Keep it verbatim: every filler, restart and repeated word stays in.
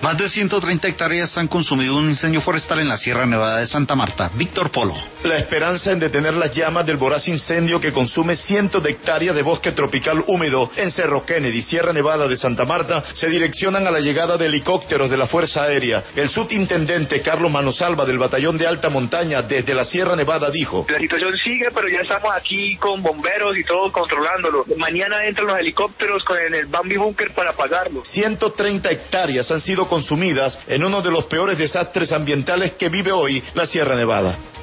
Más de ciento treinta hectáreas han consumido un incendio forestal en la Sierra Nevada de Santa Marta. Víctor Polo. La esperanza en detener las llamas del voraz incendio que consume cientos de hectáreas de bosque tropical húmedo en Cerro Kennedy, Sierra Nevada de Santa Marta, se direccionan a la llegada de helicópteros de la Fuerza Aérea. El subintendente Carlos Manosalva del Batallón de Alta Montaña desde la Sierra Nevada dijo: la situación sigue, pero ya estamos aquí con bomberos y todo controlándolo. Mañana entran los helicópteros con el Bambi Bunker para apagarlo. ciento treinta hectáreas han sido consumidas en uno de los peores desastres ambientales que vive hoy la Sierra Nevada.